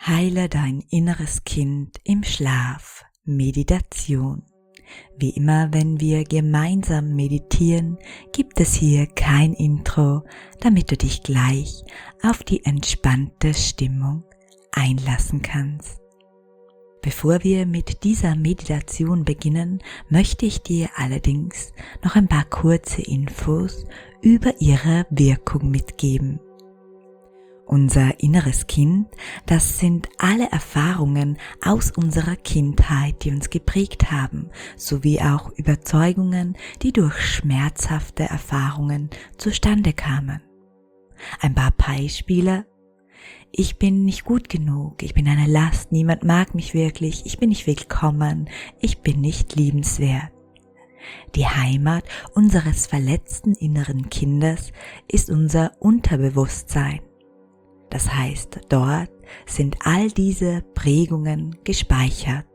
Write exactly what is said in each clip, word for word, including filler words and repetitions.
Heile dein inneres Kind im Schlaf. Meditation. Wie immer, wenn wir gemeinsam meditieren, gibt es hier kein Intro, damit du dich gleich auf die entspannte Stimmung einlassen kannst. Bevor wir mit dieser Meditation beginnen, möchte ich dir allerdings noch ein paar kurze Infos über ihre Wirkung mitgeben. Unser inneres Kind, das sind alle Erfahrungen aus unserer Kindheit, die uns geprägt haben, sowie auch Überzeugungen, die durch schmerzhafte Erfahrungen zustande kamen. Ein paar Beispiele: Ich bin nicht gut genug, ich bin eine Last, niemand mag mich wirklich, ich bin nicht willkommen, ich bin nicht liebenswert. Die Heimat unseres verletzten inneren Kindes ist unser Unterbewusstsein. Das heißt, dort sind all diese Prägungen gespeichert.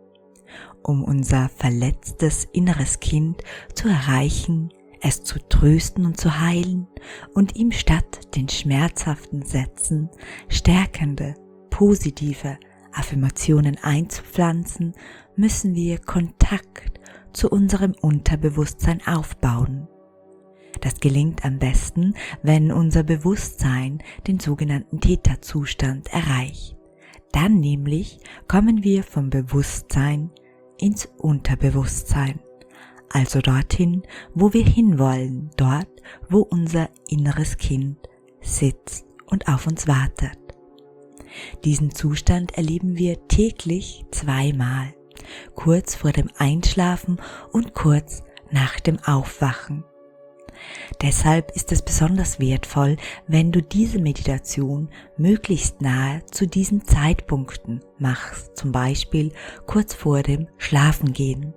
Um unser verletztes inneres Kind zu erreichen, es zu trösten und zu heilen und ihm statt den schmerzhaften Sätzen stärkende, positive Affirmationen einzupflanzen, müssen wir Kontakt zu unserem Unterbewusstsein aufbauen. Das gelingt am besten, wenn unser Bewusstsein den sogenannten Theta-Zustand erreicht. Dann nämlich kommen wir vom Bewusstsein ins Unterbewusstsein, also dorthin, wo wir hinwollen, dort, wo unser inneres Kind sitzt und auf uns wartet. Diesen Zustand erleben wir täglich zweimal, kurz vor dem Einschlafen und kurz nach dem Aufwachen. Deshalb ist es besonders wertvoll, wenn du diese Meditation möglichst nahe zu diesen Zeitpunkten machst, zum Beispiel kurz vor dem Schlafengehen.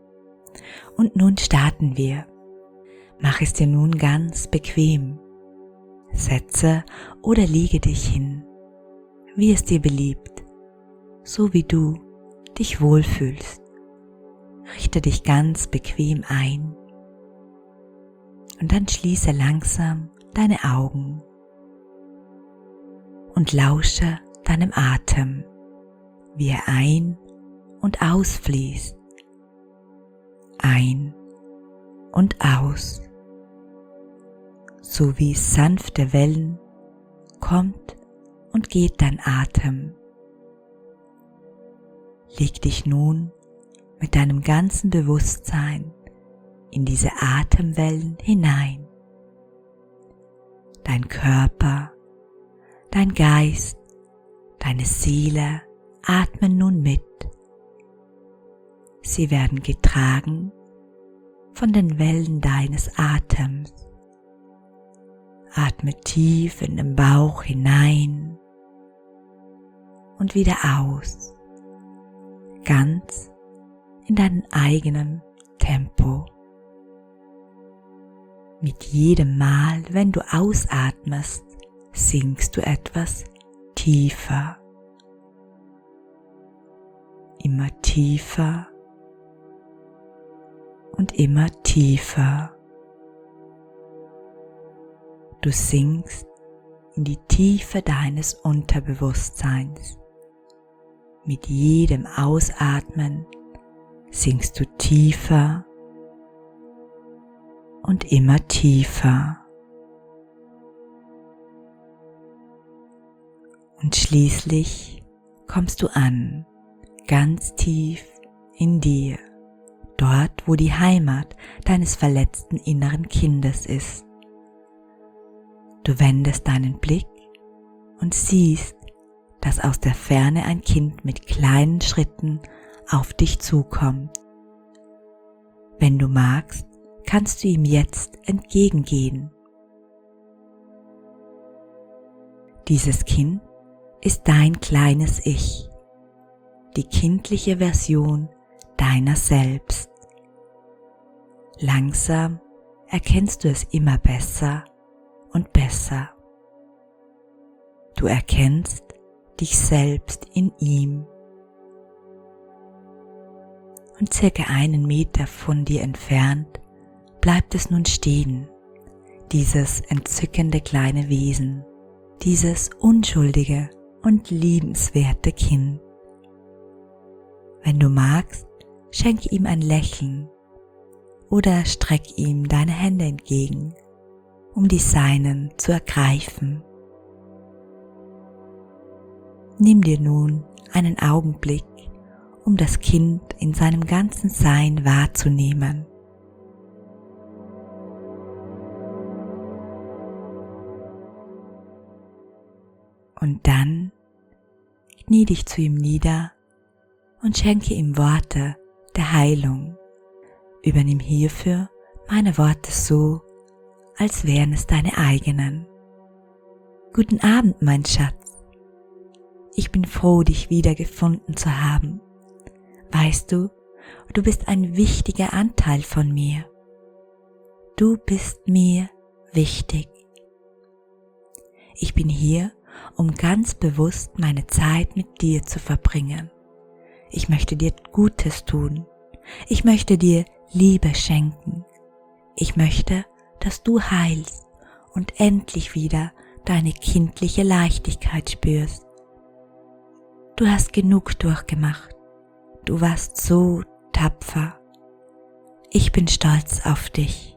Und nun starten wir. Mach es dir nun ganz bequem. Setze oder lege dich hin, wie es dir beliebt, so wie du dich wohlfühlst. Richte dich ganz bequem ein. Und dann schließe langsam deine Augen und lausche deinem Atem, wie er ein- und ausfließt, ein und aus, so wie sanfte Wellen kommt und geht dein Atem. Leg dich nun mit deinem ganzen Bewusstsein in diese Atemwellen hinein. Dein Körper, dein Geist, deine Seele atmen nun mit. Sie werden getragen von den Wellen deines Atems. Atme tief in den Bauch hinein und wieder aus, ganz in deinem eigenen Tempo. Mit jedem Mal, wenn du ausatmest, sinkst du etwas tiefer. Immer tiefer und immer tiefer. Du sinkst in die Tiefe deines Unterbewusstseins. Mit jedem Ausatmen sinkst du tiefer und immer tiefer. Und schließlich kommst du an, ganz tief in dir, dort, wo die Heimat deines verletzten inneren Kindes ist. Du wendest deinen Blick und siehst, dass aus der Ferne ein Kind mit kleinen Schritten auf dich zukommt. Wenn du magst, kannst du ihm jetzt entgegengehen. Dieses Kind ist dein kleines Ich, die kindliche Version deiner selbst. Langsam erkennst du es immer besser und besser. Du erkennst dich selbst in ihm. Und circa einen Meter von dir entfernt bleibt es nun stehen, dieses entzückende kleine Wesen, dieses unschuldige und liebenswerte Kind. Wenn du magst, schenke ihm ein Lächeln oder streck ihm deine Hände entgegen, um die seinen zu ergreifen. Nimm dir nun einen Augenblick, um das Kind in seinem ganzen Sein wahrzunehmen. Und dann knie dich zu ihm nieder und schenke ihm Worte der Heilung. Übernimm hierfür meine Worte so, als wären es deine eigenen. Guten Abend, mein Schatz. Ich bin froh, dich wiedergefunden zu haben. Weißt du, du bist ein wichtiger Anteil von mir. Du bist mir wichtig. Ich bin hier, um ganz bewusst meine Zeit mit dir zu verbringen. Ich möchte dir Gutes tun. Ich möchte dir Liebe schenken. Ich möchte, dass du heilst und endlich wieder deine kindliche Leichtigkeit spürst. Du hast genug durchgemacht. Du warst so tapfer. Ich bin stolz auf dich.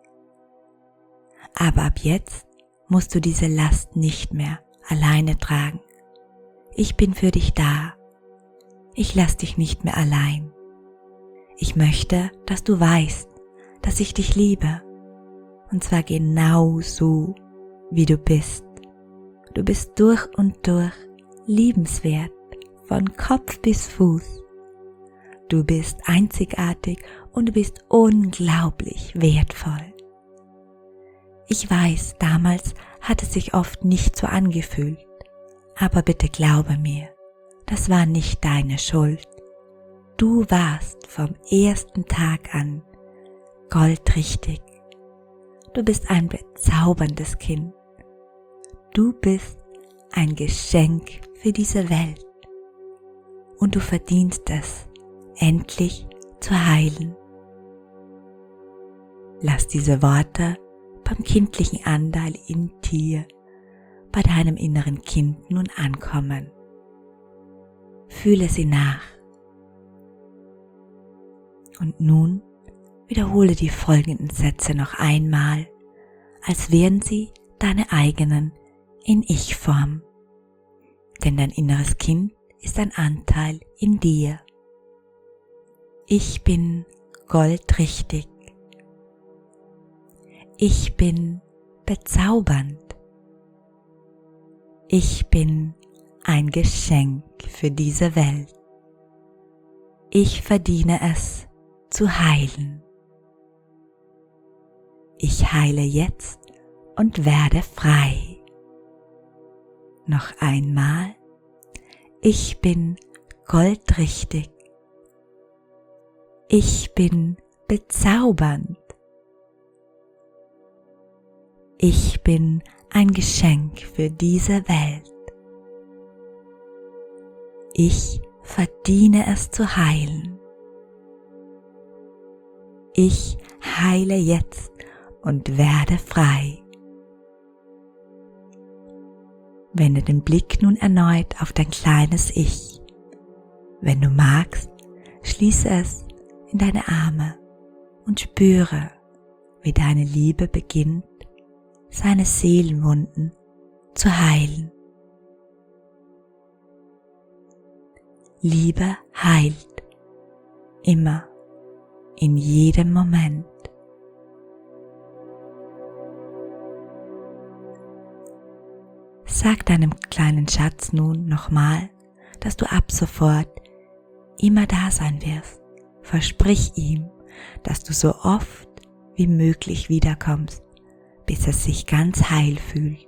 Aber ab jetzt musst du diese Last nicht mehr alleine tragen. Ich bin für dich da. Ich lass dich nicht mehr allein. Ich möchte, dass du weißt, dass ich dich liebe. Und zwar genau so, wie du bist. Du bist durch und durch liebenswert, von Kopf bis Fuß. Du bist einzigartig und du bist unglaublich wertvoll. Ich weiß, damals hat es sich oft nicht so angefühlt, aber bitte glaube mir, das war nicht deine Schuld. Du warst vom ersten Tag an goldrichtig. Du bist ein bezauberndes Kind. Du bist ein Geschenk für diese Welt und du verdienst es, endlich zu heilen. Lass diese Worte beim kindlichen Anteil in dir, bei deinem inneren Kind nun ankommen. Fühle sie nach. Und nun wiederhole die folgenden Sätze noch einmal, als wären sie deine eigenen in Ich-Form. Denn dein inneres Kind ist ein Anteil in dir. Ich bin goldrichtig. Ich bin bezaubernd. Ich bin ein Geschenk für diese Welt. Ich verdiene es, zu heilen. Ich heile jetzt und werde frei. Noch einmal. Ich bin goldrichtig. Ich bin bezaubernd. Ich bin ein Geschenk für diese Welt. Ich verdiene es zu heilen. Ich heile jetzt und werde frei. Wende den Blick nun erneut auf dein kleines Ich. Wenn du magst, schließe es in deine Arme und spüre, wie deine Liebe beginnt, seine Seelenwunden zu heilen. Liebe heilt, immer, in jedem Moment. Sag deinem kleinen Schatz nun nochmal, dass du ab sofort immer da sein wirst. Versprich ihm, dass du so oft wie möglich wiederkommst, bis es sich ganz heil fühlt.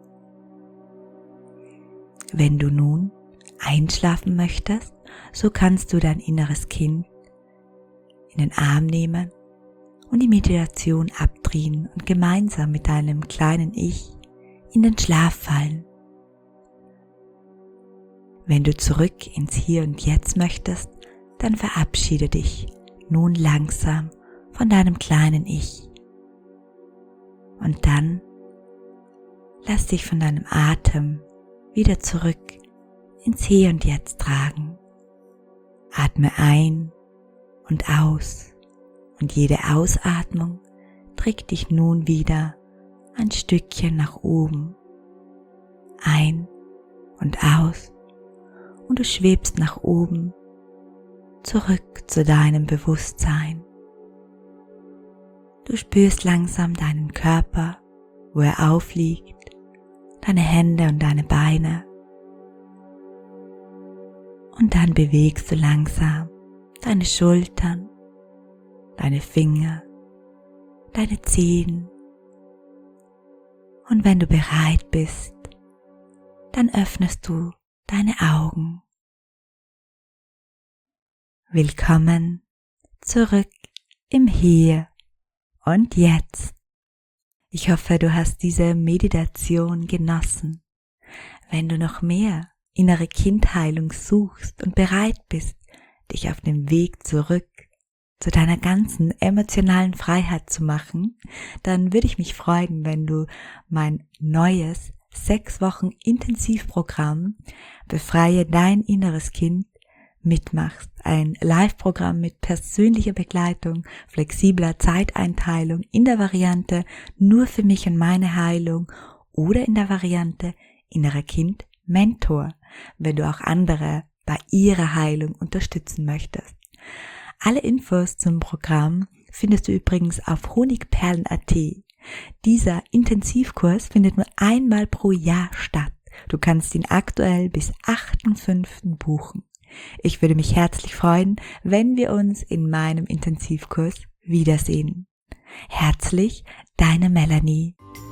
Wenn du nun einschlafen möchtest, so kannst du dein inneres Kind in den Arm nehmen und die Meditation abdrehen und gemeinsam mit deinem kleinen Ich in den Schlaf fallen. Wenn du zurück ins Hier und Jetzt möchtest, dann verabschiede dich nun langsam von deinem kleinen Ich. Und dann lass dich von deinem Atem wieder zurück ins Hier und Jetzt tragen. Atme ein und aus und jede Ausatmung trägt dich nun wieder ein Stückchen nach oben. Ein und aus und du schwebst nach oben zurück zu deinem Bewusstsein. Du spürst langsam deinen Körper, wo er aufliegt, deine Hände und deine Beine. Und dann bewegst du langsam deine Schultern, deine Finger, deine Zehen. Und wenn du bereit bist, dann öffnest du deine Augen. Willkommen zurück im Hier und Jetzt. Ich hoffe, du hast diese Meditation genossen. Wenn du noch mehr innere Kindheilung suchst und bereit bist, dich auf dem Weg zurück zu deiner ganzen emotionalen Freiheit zu machen, dann würde ich mich freuen, wenn du mein neues sechs Wochen Intensivprogramm Befreie dein inneres Kind mitmachst. Ein Live-Programm mit persönlicher Begleitung, flexibler Zeiteinteilung in der Variante nur für mich und meine Heilung oder in der Variante innerer Kind Mentor, wenn du auch andere bei ihrer Heilung unterstützen möchtest. Alle Infos zum Programm findest du übrigens auf honigperlen punkt at. Dieser Intensivkurs findet nur einmal pro Jahr statt. Du kannst ihn aktuell bis achten fünften buchen. Ich würde mich herzlich freuen, wenn wir uns in meinem Intensivkurs wiedersehen. Herzlich, deine Melanie.